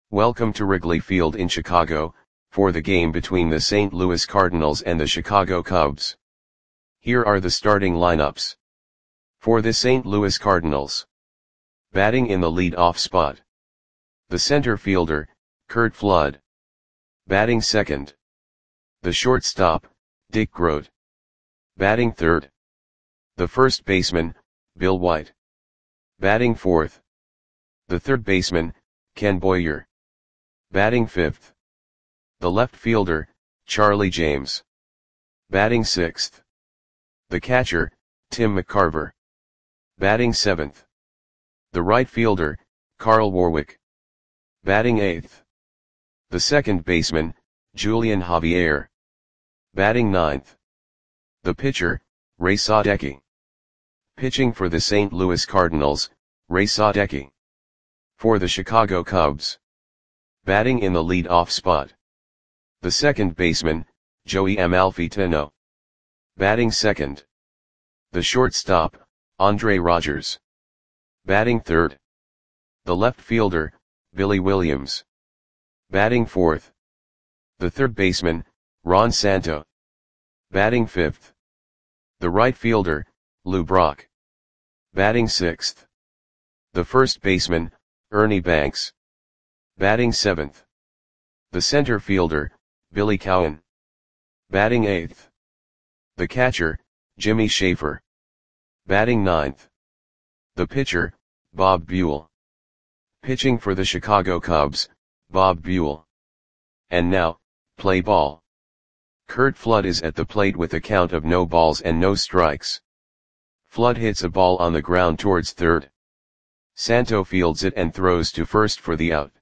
Welcome to Wrigley Field in Chicago, for the game between the St. Louis Cardinals and the Chicago Cubs. Here are the starting lineups. For the St. Louis Cardinals. Batting in the lead-off spot. The center fielder, Curt Flood. Batting second. The shortstop, Dick Groat. Batting third. The first baseman, Bill White. Batting fourth. The third baseman, Ken Boyer. Batting fifth. The left fielder, Charlie James. Batting sixth. The catcher, Tim McCarver. Batting seventh. The right fielder, Carl Warwick. Batting eighth. The second baseman, Julian Javier. Batting ninth. The pitcher, Ray Sadecki. Pitching for the St. Louis Cardinals, Ray Sadecki. For the Chicago Cubs. Batting in the lead-off spot. The second baseman, Joey Amalfitano. Batting second. The shortstop, Andre Rogers. Batting third. The left fielder, Billy Williams. Batting fourth. The third baseman, Ron Santo. Batting fifth. The right fielder, Lou Brock. Batting sixth. The first baseman, Ernie Banks. Batting seventh. The center fielder, Billy Cowan. Batting eighth. The catcher, Jimmy Schaefer. Batting ninth. The pitcher, Bob Buell. Pitching for the Chicago Cubs, Bob Buell. And now, play ball. Curt Flood is at the plate with a count of no balls and no strikes. Flood hits a ball on the ground towards third. Santo fields it and throws to first for the out.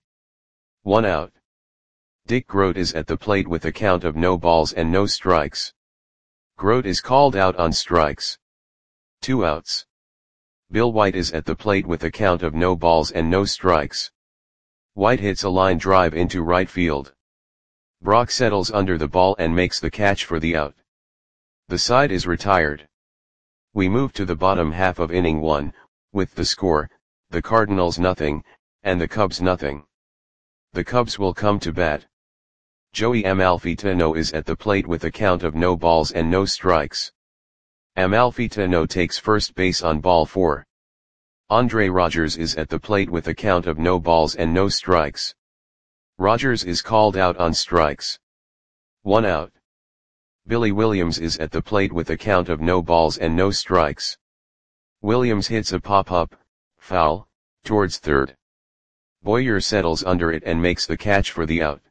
1 out. Dick Groat is at the plate with a count of no balls and no strikes. Groat is called out on strikes. 2 outs. Bill White is at the plate with a count of no balls and no strikes. White hits a line drive into right field. Brock settles under the ball and makes the catch for the out. The side is retired. We move to the bottom half of inning 1, with the score, the Cardinals nothing, and the Cubs nothing. The Cubs will come to bat. Joey Amalfitano is at the plate with a count of no balls and no strikes. Amalfitano takes first base on ball 4. Andre Rogers is at the plate with a count of no balls and no strikes. Rogers is called out on strikes. 1 out. Billy Williams is at the plate with a count of no balls and no strikes. Williams hits a pop-up, foul, towards third. Boyer settles under it and makes the catch for the out.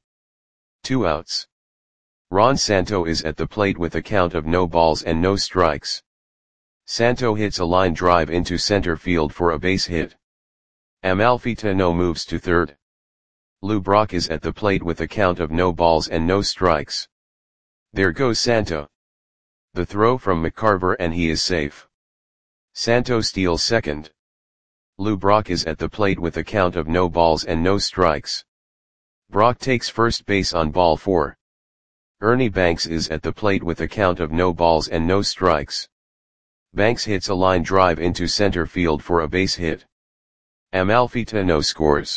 2 outs. Ron Santo is at the plate with a count of no balls and no strikes. Santo hits a line drive into center field for a base hit. Amalfitano moves to third. Lou Brock is at the plate with a count of no balls and no strikes. There goes Santo. The throw from McCarver and he is safe. Santo steals second. Lou Brock is at the plate with a count of no balls and no strikes. Brock takes first base on ball 4. Ernie Banks is at the plate with a count of no balls and no strikes. Banks hits a line drive into center field for a base hit. Amalfitano scores.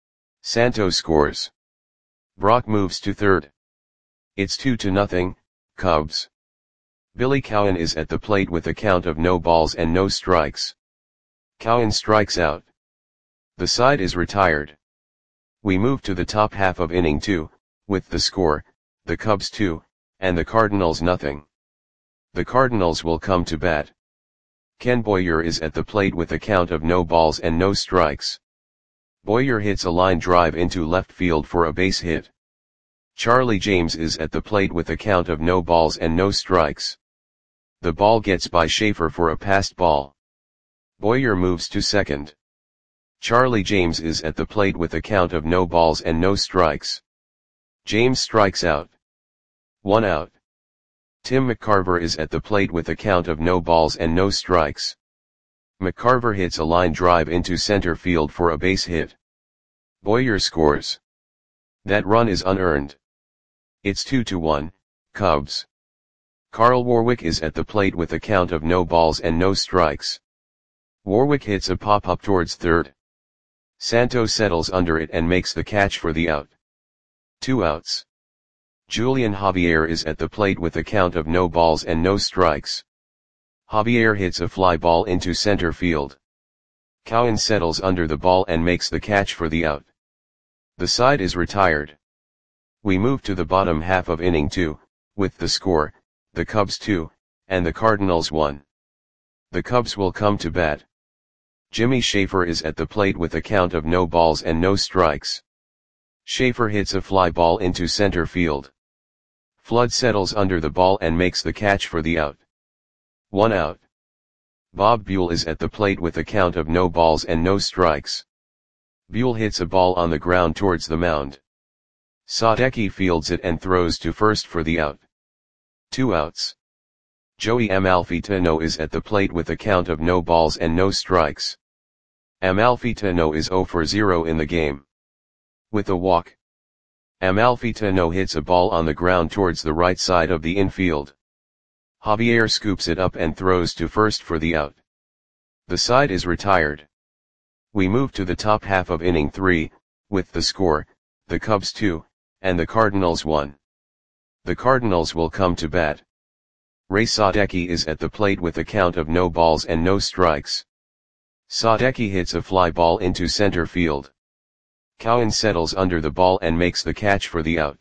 Santo scores. Brock moves to third. It's 2-0, Cubs. Billy Cowan is at the plate with a count of no balls and no strikes. Cowan strikes out. The side is retired. We move to the top half of inning 2, with the score, the Cubs 2, and the Cardinals nothing. The Cardinals will come to bat. Ken Boyer is at the plate with a count of no balls and no strikes. Boyer hits a line drive into left field for a base hit. Charlie James is at the plate with a count of no balls and no strikes. The ball gets by Schaefer for a passed ball. Boyer moves to second. Charlie James is at the plate with a count of no balls and no strikes. James strikes out. 1 out. Tim McCarver is at the plate with a count of no balls and no strikes. McCarver hits a line drive into center field for a base hit. Boyer scores. That run is unearned. It's 2-1, Cubs. Carl Warwick is at the plate with a count of no balls and no strikes. Warwick hits a pop-up towards third. Santo settles under it and makes the catch for the out. 2 outs. Julian Javier is at the plate with a count of no balls and no strikes. Javier hits a fly ball into center field. Cowan settles under the ball and makes the catch for the out. The side is retired. We move to the bottom half of inning 2, with the score, the Cubs 2, and the Cardinals 1. The Cubs will come to bat. Jimmy Schaefer is at the plate with a count of no balls and no strikes. Schaefer hits a fly ball into center field. Flood settles under the ball and makes the catch for the out. 1 out. Bob Buell is at the plate with a count of no balls and no strikes. Buell hits a ball on the ground towards the mound. Sadecki fields it and throws to first for the out. 2 outs. Joey Amalfitano is at the plate with a count of no balls and no strikes. Amalfitano is 0 for 0 in the game. With a walk, Amalfitano hits a ball on the ground towards the right side of the infield. Javier scoops it up and throws to first for the out. The side is retired. We move to the top half of inning 3, with the score, the Cubs 2, and the Cardinals 1. The Cardinals will come to bat. Ray Sadecki is at the plate with a count of no balls and no strikes. Sadecki hits a fly ball into center field. Cowan settles under the ball and makes the catch for the out.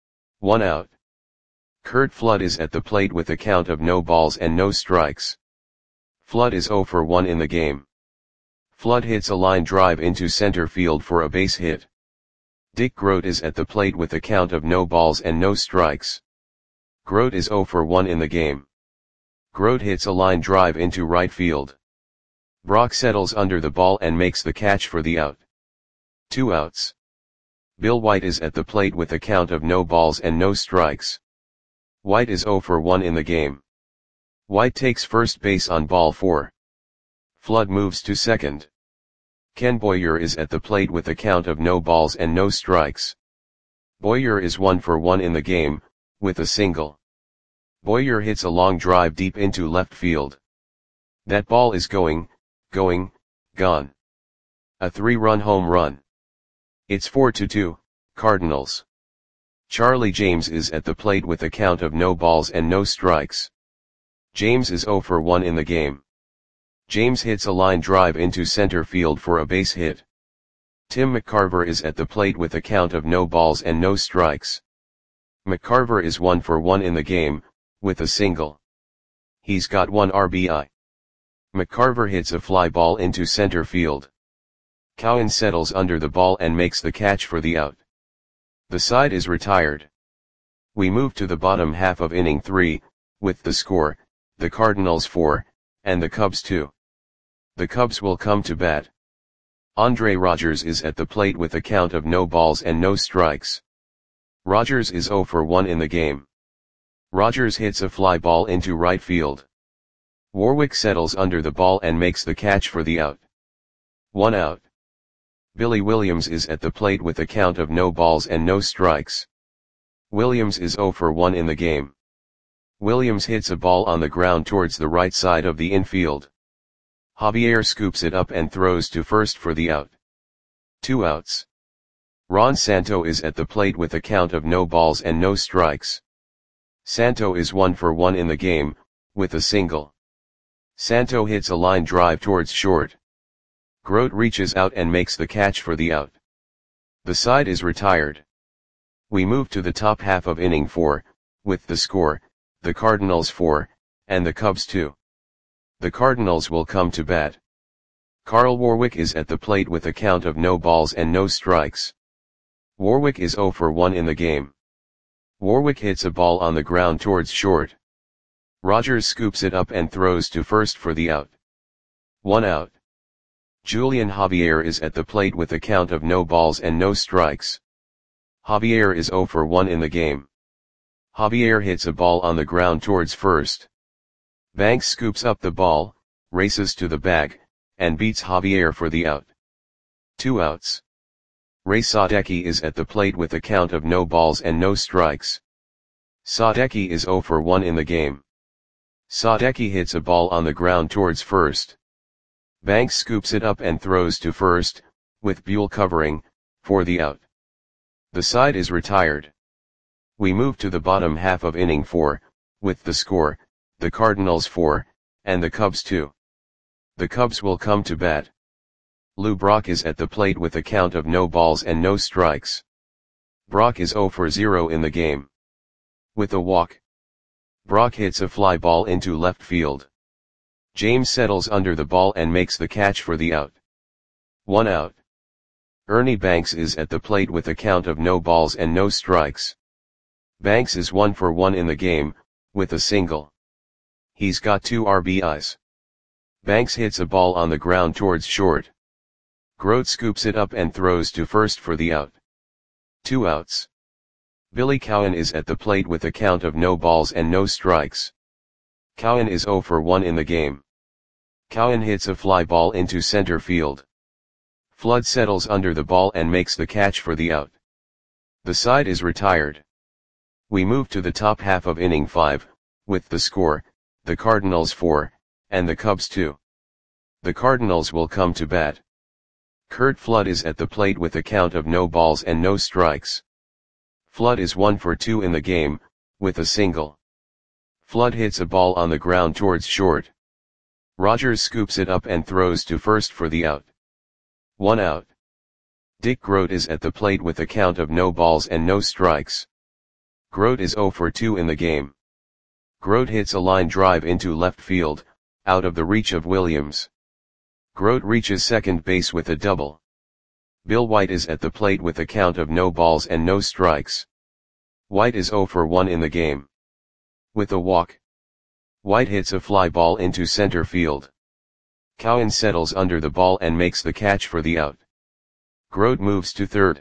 1 out. Curt Flood is at the plate with a count of no balls and no strikes. Flood is 0 for 1 in the game. Flood hits a line drive into center field for a base hit. Dick Groat is at the plate with a count of no balls and no strikes. Groat is 0 for 1 in the game. Groat hits a line drive into right field. Brock settles under the ball and makes the catch for the out. 2 outs. Bill White is at the plate with a count of no balls and no strikes. White is 0 for 1 in the game. White takes first base on ball 4. Flood moves to second. Ken Boyer is at the plate with a count of no balls and no strikes. Boyer is 1 for 1 in the game, with a single. Boyer hits a long drive deep into left field. That ball is gone. A 3-run home run. It's 4-2, Cardinals. Charlie James is at the plate with a count of no balls and no strikes. James is 0 for 1 in the game. James hits a line drive into center field for a base hit. Tim McCarver is at the plate with a count of no balls and no strikes. McCarver is 1 for 1 in the game, with a single. He's got 1 RBI. McCarver hits a fly ball into center field. Cowan settles under the ball and makes the catch for the out. The side is retired. We move to the bottom half of inning 3, with the score, the Cardinals 4, and the Cubs 2. The Cubs will come to bat. Andre Rogers is at the plate with a count of no balls and no strikes. Rogers is 0 for 1 in the game. Rogers hits a fly ball into right field. Warwick settles under the ball and makes the catch for the out. 1 out. Billy Williams is at the plate with a count of no balls and no strikes. Williams is 0 for 1 in the game. Williams hits a ball on the ground towards the right side of the infield. Javier scoops it up and throws to first for the out. 2 outs. Ron Santo is at the plate with a count of no balls and no strikes. Santo is 1 for 1 in the game, with a single. Santo hits a line drive towards short. Groat reaches out and makes the catch for the out. The side is retired. We move to the top half of inning 4, with the score, the Cardinals 4, and the Cubs 2. The Cardinals will come to bat. Carl Warwick is at the plate with a count of no balls and no strikes. Warwick is 0 for 1 in the game. Warwick hits a ball on the ground towards short. Rogers scoops it up and throws to first for the out. 1 out. Julian Javier is at the plate with a count of no balls and no strikes. Javier is 0 for 1 in the game. Javier hits a ball on the ground towards first. Banks scoops up the ball, races to the bag, and beats Javier for the out. 2 outs. Ray Sadecki is at the plate with a count of no balls and no strikes. Sadecki is 0 for 1 in the game. Sadecki hits a ball on the ground towards first. Banks scoops it up and throws to first, with Buell covering, for the out. The side is retired. We move to the bottom half of inning 4, with the score, the Cardinals 4, and the Cubs 2. The Cubs will come to bat. Lou Brock is at the plate with a count of no balls and no strikes. Brock is 0 for 0 in the game. With a walk, Brock hits a fly ball into left field. James settles under the ball and makes the catch for the out. 1 out. Ernie Banks is at the plate with a count of no balls and no strikes. Banks is 1 for 1 in the game, with a single. He's got 2 RBIs. Banks hits a ball on the ground towards short. Grote scoops it up and throws to first for the out. 2 outs. Billy Cowan is at the plate with a count of no balls and no strikes. Cowan is 0 for 1 in the game. Cowan hits a fly ball into center field. Flood settles under the ball and makes the catch for the out. The side is retired. We move to the top half of inning 5, with the score, the Cardinals 4, and the Cubs 2. The Cardinals will come to bat. Curt Flood is at the plate with a count of no balls and no strikes. Flood is 1 for 2 in the game, with a single. Flood hits a ball on the ground towards short. Rogers scoops it up and throws to first for the out. 1 out. Dick Grote is at the plate with a count of no balls and no strikes. Grote is 0 for 2 in the game. Grote hits a line drive into left field, out of the reach of Williams. Grote reaches second base with a double. Bill White is at the plate with a count of no balls and no strikes. White is 0 for 1 in the game. With a walk, White hits a fly ball into center field. Cowan settles under the ball and makes the catch for the out. Grote moves to third.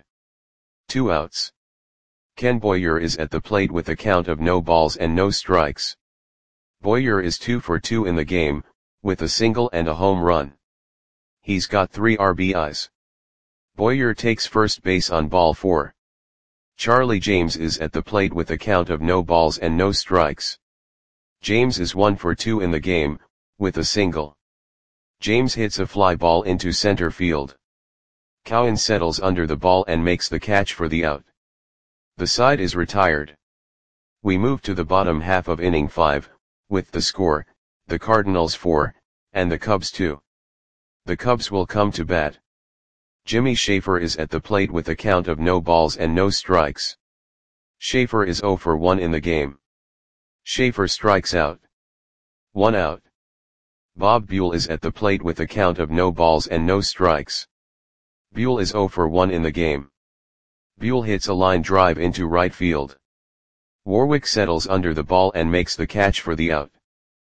2 outs. Ken Boyer is at the plate with a count of no balls and no strikes. Boyer is 2 for 2 in the game, with a single and a home run. He's got 3 RBIs. Boyer takes first base on ball 4. Charlie James is at the plate with a count of no balls and no strikes. James is 1 for 2 in the game, with a single. James hits a fly ball into center field. Cowan settles under the ball and makes the catch for the out. The side is retired. We move to the bottom half of inning 5, with the score, the Cardinals 4, and the Cubs 2. The Cubs will come to bat. Jimmy Schaefer is at the plate with a count of no balls and no strikes. Schaefer is 0 for 1 in the game. Schaefer strikes out. 1 out. Bob Buell is at the plate with a count of no balls and no strikes. Buell is 0 for 1 in the game. Buell hits a line drive into right field. Warwick settles under the ball and makes the catch for the out.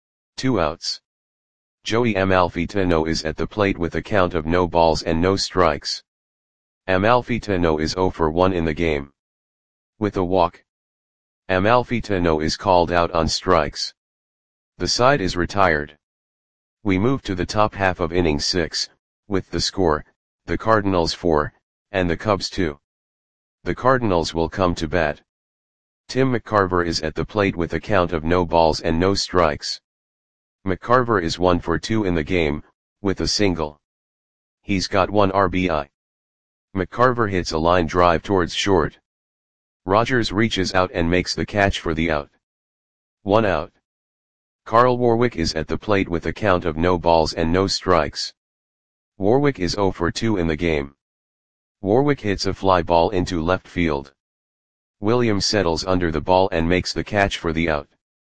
2 outs. Joey Amalfitano is at the plate with a count of no balls and no strikes. Amalfitano is 0 for 1 in the game. With a walk, Amalfitano is called out on strikes. The side is retired. We move to the top half of inning 6, with the score, the Cardinals 4, and the Cubs 2. The Cardinals will come to bat. Tim McCarver is at the plate with a count of no balls and no strikes. McCarver is 1 for 2 in the game, with a single. He's got 1 RBI. McCarver hits a line drive towards short. Rogers reaches out and makes the catch for the out. 1 out. Carl Warwick is at the plate with a count of no balls and no strikes. Warwick is 0 for 2 in the game. Warwick hits a fly ball into left field. Williams settles under the ball and makes the catch for the out.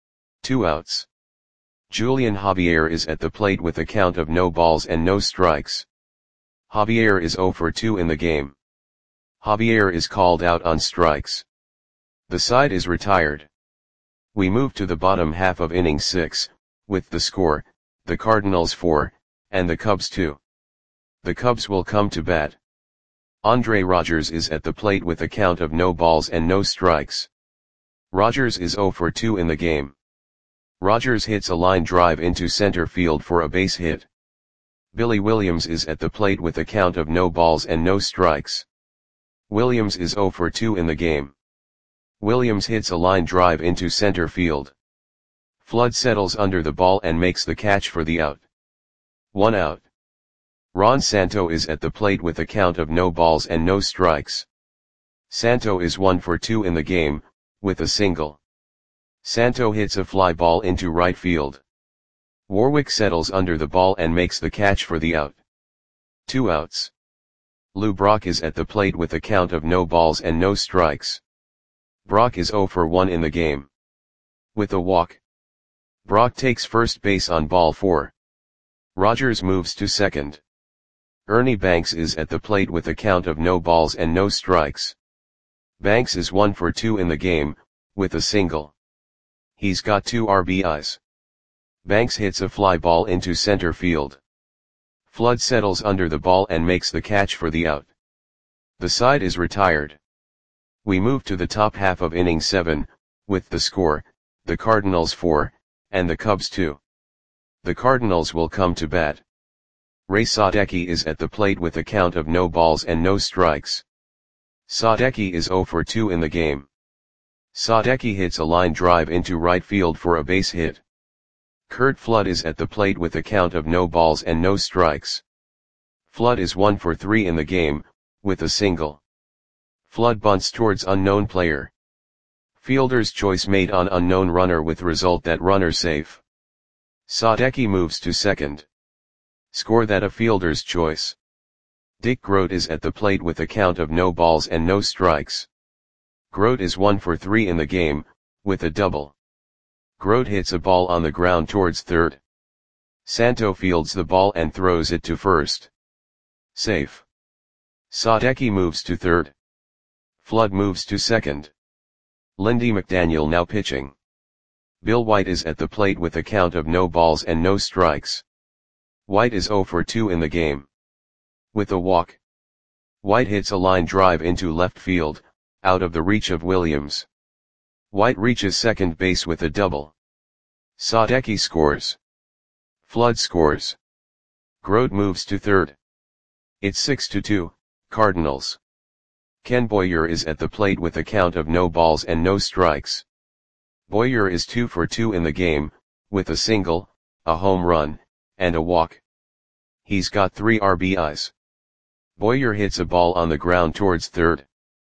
2 outs. Julian Javier is at the plate with a count of no balls and no strikes. Javier is 0 for 2 in the game. Javier is called out on strikes. The side is retired. We move to the bottom half of inning 6, with the score, the Cardinals 4, and the Cubs 2. The Cubs will come to bat. Andre Rogers is at the plate with a count of no balls and no strikes. Rogers is 0 for 2 in the game. Rogers hits a line drive into center field for a base hit. Billy Williams is at the plate with a count of no balls and no strikes. Williams is 0 for 2 in the game. Williams hits a line drive into center field. Flood settles under the ball and makes the catch for the out. 1 out. Ron Santo is at the plate with a count of no balls and no strikes. Santo is 1 for 2 in the game, with a single. Santo hits a fly ball into right field. Warwick settles under the ball and makes the catch for the out. 2 outs. Lou Brock is at the plate with a count of no balls and no strikes. Brock is 0 for 1 in the game. With a walk. Brock takes first base on ball 4. Rogers moves to second. Ernie Banks is at the plate with a count of no balls and no strikes. Banks is 1 for 2 in the game, with a single. He's got 2 RBIs. Banks hits a fly ball into center field. Flood settles under the ball and makes the catch for the out. The side is retired. We move to the top half of inning 7, with the score, the Cardinals 4, and the Cubs 2. The Cardinals will come to bat. Ray Sadecki is at the plate with a count of no balls and no strikes. Sadecki is 0 for 2 in the game. Sadecki hits a line drive into right field for a base hit. Curt Flood is at the plate with a count of no balls and no strikes. Flood is 1 for 3 in the game, with a single. Flood bunts towards unknown player. Fielder's choice made on unknown runner with result that runner safe. Sadecki moves to second. Score that a fielder's choice. Dick Groat is at the plate with a count of no balls and no strikes. Groat is 1 for 3 in the game, with a double. Groat hits a ball on the ground towards third. Santo fields the ball and throws it to first. Safe. Sadecki moves to third. Flood moves to second. Lindy McDaniel now pitching. Bill White is at the plate with a count of no balls and no strikes. White is 0 for 2 in the game. With a walk. White hits a line drive into left field, out of the reach of Williams. White reaches second base with a double. Sadecki scores. Flood scores. Groat moves to third. It's 6-2, Cardinals. Ken Boyer is at the plate with a count of no balls and no strikes. Boyer is 2 for 2 in the game, with a single, a home run, and a walk. He's got 3 RBIs. Boyer hits a ball on the ground towards third.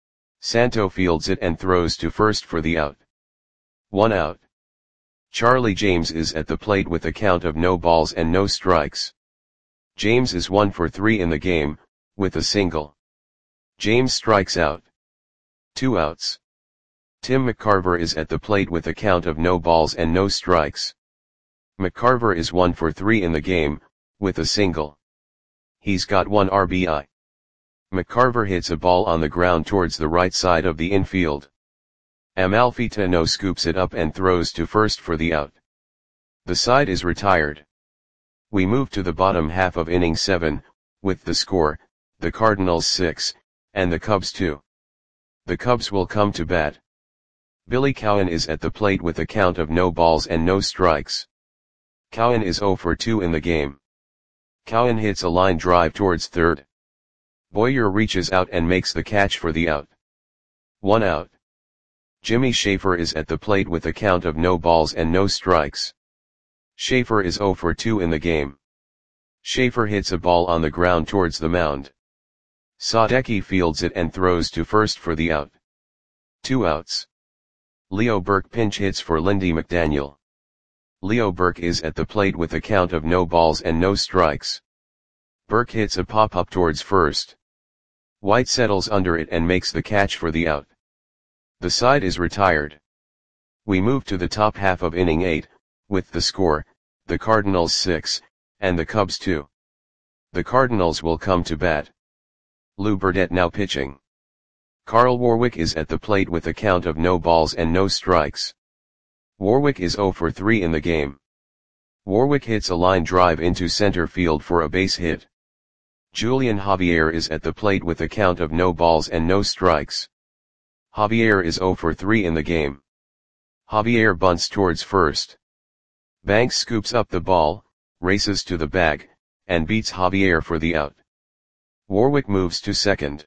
Santo fields it and throws to first for the out. 1 out. Charlie James is at the plate with a count of no balls and no strikes. James is 1 for 3 in the game, with a single. James strikes out. 2 outs. Tim McCarver is at the plate with a count of no balls and no strikes. McCarver is 1 for 3 in the game, with a single. He's got 1 RBI. McCarver hits a ball on the ground towards the right side of the infield. Amalfitano scoops it up and throws to first for the out. The side is retired. We move to the bottom half of inning 7, with the score, the Cardinals 6, and the Cubs 2. The Cubs will come to bat. Billy Cowan is at the plate with a count of no balls and no strikes. Cowan is 0 for 2 in the game. Cowan hits a line drive towards third. Boyer reaches out and makes the catch for the out. 1 out. Jimmy Schaefer is at the plate with a count of no balls and no strikes. Schaefer is 0 for 2 in the game. Schaefer hits a ball on the ground towards the mound. Sadecki fields it and throws to first for the out. 2 outs. Leo Burke pinch hits for Lindy McDaniel. Leo Burke is at the plate with a count of no balls and no strikes. Burke hits a pop-up towards first. White settles under it and makes the catch for the out. The side is retired. We move to the top half of inning 8, with the score, the Cardinals 6, and the Cubs 2. The Cardinals will come to bat. Lou Burdett now pitching. Carl Warwick is at the plate with a count of no balls and no strikes. Warwick is 0 for 3 in the game. Warwick hits a line drive into center field for a base hit. Julian Javier is at the plate with a count of no balls and no strikes. Javier is 0 for 3 in the game. Javier bunts towards first. Banks scoops up the ball, races to the bag, and beats Javier for the out. Warwick moves to second.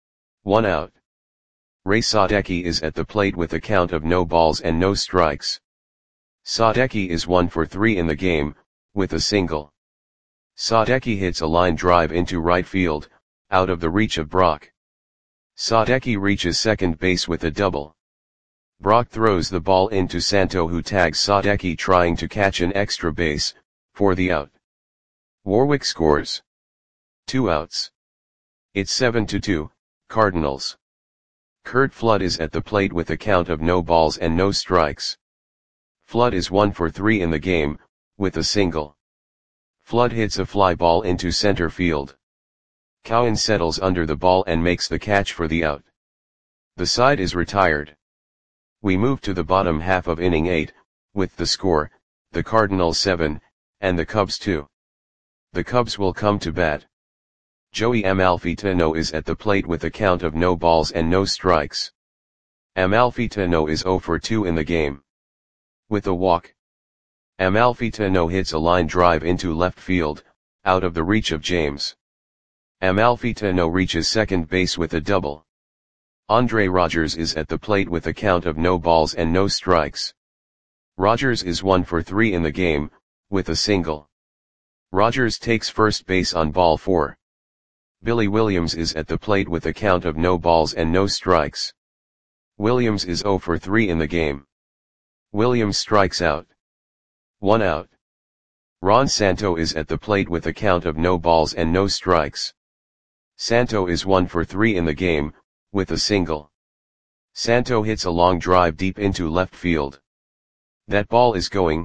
1 out. Ray Sadecki is at the plate with a count of no balls and no strikes. Sadecki is 1 for 3 in the game, with a single. Sadecki hits a line drive into right field, out of the reach of Brock. Sadecki reaches second base with a double. Brock throws the ball into Santo, who tags Sadecki trying to catch an extra base, for the out. Warwick scores. 2 outs. It's 7-2, Cardinals. Curt Flood is at the plate with a count of no balls and no strikes. Flood is 1 for 3 in the game, with a single. Flood hits a fly ball into center field. Cowan settles under the ball and makes the catch for the out. The side is retired. We move to the bottom half of inning 8, with the score, the Cardinals 7, and the Cubs 2. The Cubs will come to bat. Joey Amalfitano is at the plate with a count of no balls and no strikes. Amalfitano is 0 for 2 in the game. With a walk. Amalfitano hits a line drive into left field, out of the reach of James. Amalfitano reaches second base with a double. Andre Rogers is at the plate with a count of no balls and no strikes. Rogers is 1 for 3 in the game, with a single. Rogers takes first base on ball 4. Billy Williams is at the plate with a count of no balls and no strikes. Williams is 0 for 3 in the game. Williams strikes out. 1 out. Ron Santo is at the plate with a count of no balls and no strikes. Santo is 1 for 3 in the game, with a single. Santo hits a long drive deep into left field. That ball is gone.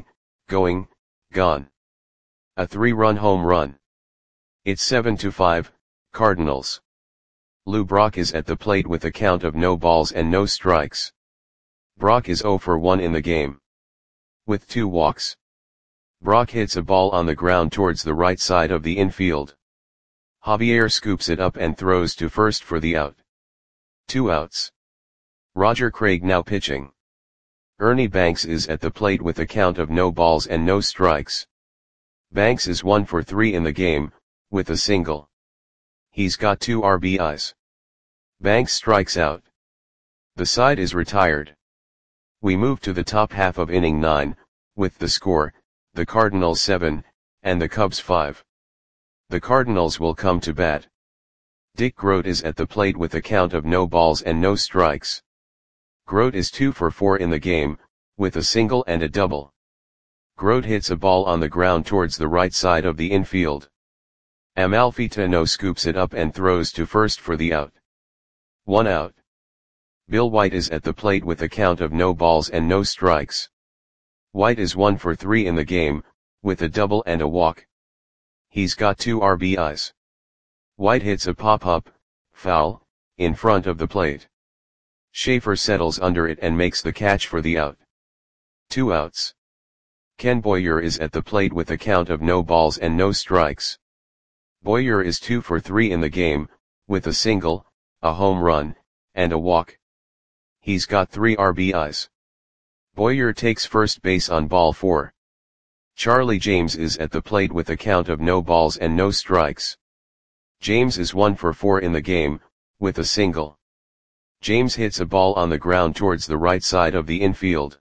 A 3-run home run. It's 7-5, Cardinals. Lou Brock is at the plate with a count of no balls and no strikes. Brock is 0 for 1 in the game. With 2 walks. Brock hits a ball on the ground towards the right side of the infield. Javier scoops it up and throws to first for the out. 2 outs. Roger Craig now pitching. Ernie Banks is at the plate with a count of no balls and no strikes. Banks is 1 for 3 in the game, with a single. He's got 2 RBIs. Banks strikes out. The side is retired. We move to the top half of inning 9, with the score, the Cardinals 7, and the Cubs 5. The Cardinals will come to bat. Dick Groat is at the plate with a count of no balls and no strikes. Groat is 2 for 4 in the game, with a single and a double. Groat hits a ball on the ground towards the right side of the infield. Amalfitano scoops it up and throws to first for the out. 1 out. Bill White is at the plate with a count of no balls and no strikes. White is 1 for 3 in the game, with a double and a walk. He's got 2 RBIs. White hits a pop-up, foul, in front of the plate. Schaefer settles under it and makes the catch for the out. 2 outs. Ken Boyer is at the plate with a count of no balls and no strikes. Boyer is 2 for 3 in the game, with a single, a home run, and a walk. He's got 3 RBIs. Boyer takes first base on ball 4. Charlie James is at the plate with a count of no balls and no strikes. James is 1 for 4 in the game, with a single. James hits a ball on the ground towards the right side of the infield.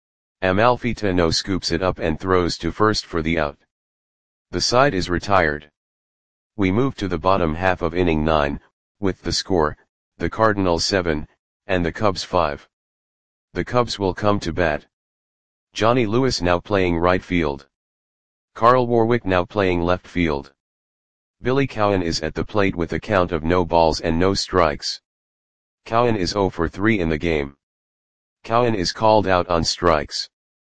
Amalfitano scoops it up and throws to first for the out. The side is retired. We move to the bottom half of inning 9, with the score, the Cardinals 7, and the Cubs 5. The Cubs will come to bat. Johnny Lewis now playing right field. Carl Warwick now playing left field. Billy Cowan is at the plate with a count of no balls and no strikes. Cowan is 0 for 3 in the game. Cowan is called out on strikes.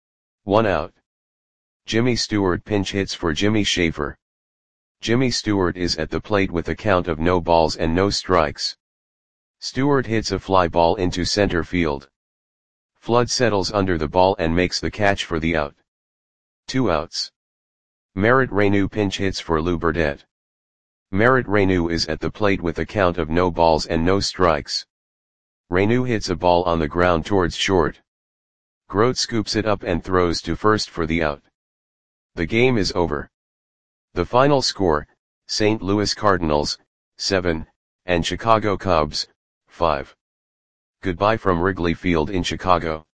1 out. Jimmy Stewart pinch hits for Jimmy Schaefer. Jimmy Stewart is at the plate with a count of no balls and no strikes. Stewart hits a fly ball into center field. Flood settles under the ball and makes the catch for the out. 2 outs. Merritt Reyneau pinch hits for Lou Burdett. Merritt Reyneau is at the plate with a count of no balls and no strikes. Reyneau hits a ball on the ground towards short. Groat scoops it up and throws to first for the out. The game is over. The final score, St. Louis Cardinals, 7, and Chicago Cubs, 5. Goodbye from Wrigley Field in Chicago.